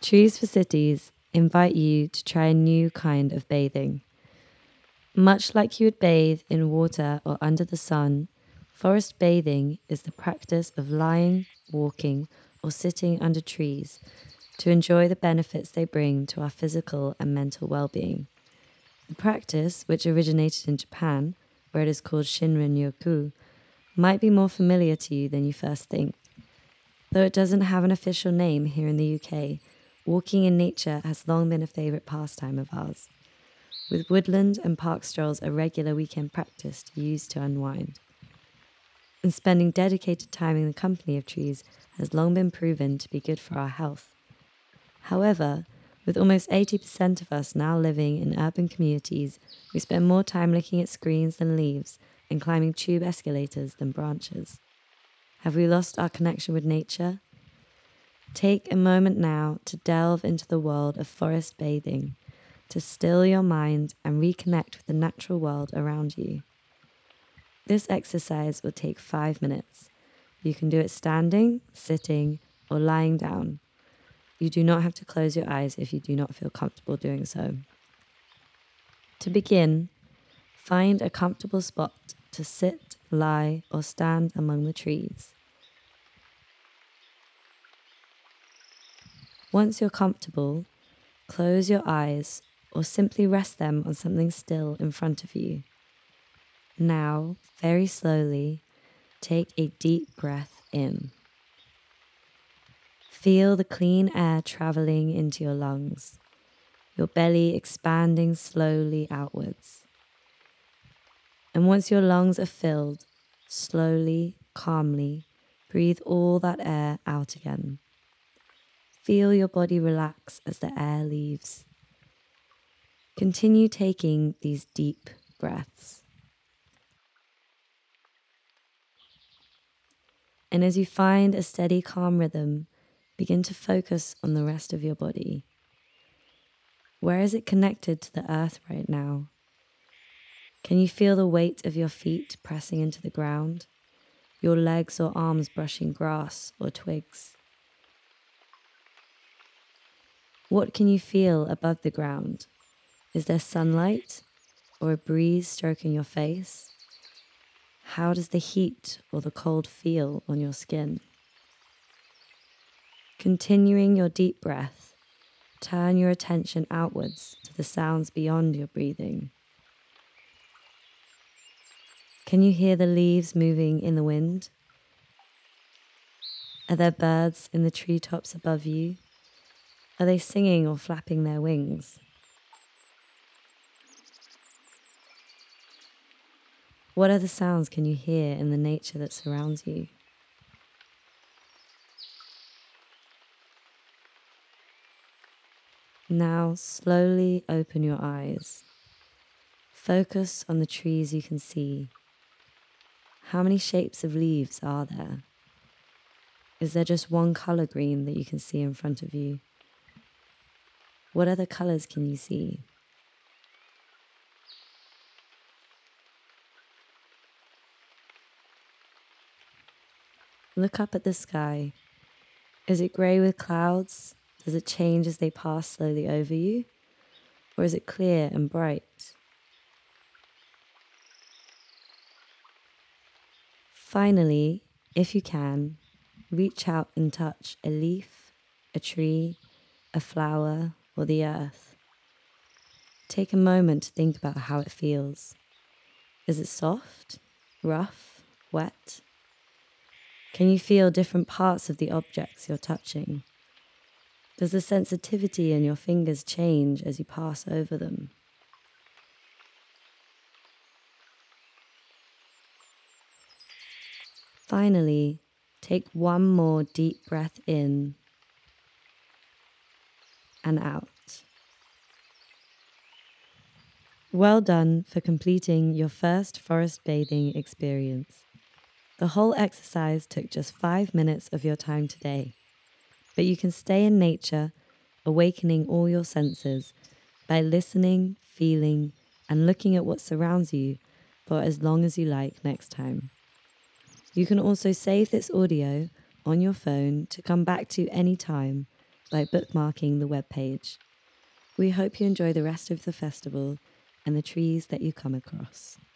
Trees for Cities invite you to try a new kind of bathing. Much like you would bathe in water or under the sun, forest bathing is the practice of lying, walking, or sitting under trees to enjoy the benefits they bring to our physical and mental well-being. The practice, which originated in Japan, where it is called Shinrin-yoku, might be more familiar to you than you first think. Though it doesn't have an official name here in the UK, walking in nature has long been a favourite pastime of ours, with woodland and park strolls a regular weekend practice to use to unwind. And spending dedicated time in the company of trees has long been proven to be good for our health. However, with almost 80% of us now living in urban communities, we spend more time looking at screens than leaves and climbing tube escalators than branches. Have we lost our connection with nature? Take a moment now to delve into the world of forest bathing, to still your mind and reconnect with the natural world around you. This exercise will take 5 minutes. You can do it standing, sitting, or lying down. You do not have to close your eyes if you do not feel comfortable doing so. To begin, find a comfortable spot to sit, lie, or stand among the trees. Once you're comfortable, close your eyes or simply rest them on something still in front of you. Now, very slowly, take a deep breath in. Feel the clean air traveling into your lungs, your belly expanding slowly outwards. And once your lungs are filled, slowly, calmly, breathe all that air out again. Feel your body relax as the air leaves. Continue taking these deep breaths. And as you find a steady, calm rhythm, begin to focus on the rest of your body. Where is it connected to the earth right now? Can you feel the weight of your feet pressing into the ground? Your legs or arms brushing grass or twigs? What can you feel above the ground? Is there sunlight or a breeze stroking your face? How does the heat or the cold feel on your skin? Continuing your deep breath, turn your attention outwards to the sounds beyond your breathing. Can you hear the leaves moving in the wind? Are there birds in the treetops above you? Are they singing or flapping their wings? What other sounds can you hear in the nature that surrounds you? Now slowly open your eyes. Focus on the trees you can see. How many shapes of leaves are there? Is there just one color green that you can see in front of you? What other colors can you see? Look up at the sky. Is it grey with clouds? Does it change as they pass slowly over you? Or is it clear and bright? Finally, if you can, reach out and touch a leaf, a tree, a flower, or the earth. Take a moment to think about how it feels. Is it soft, rough, wet? Can you feel different parts of the objects you're touching? Does the sensitivity in your fingers change as you pass over them? Finally, take one more deep breath in and out. Well done for completing your first forest bathing experience. The whole exercise took just 5 minutes of your time today, but you can stay in nature, awakening all your senses by listening, feeling, and looking at what surrounds you for as long as you like next time. You can also save this audio on your phone to come back to any time by bookmarking the webpage. We hope you enjoy the rest of the festival and the trees that you come across.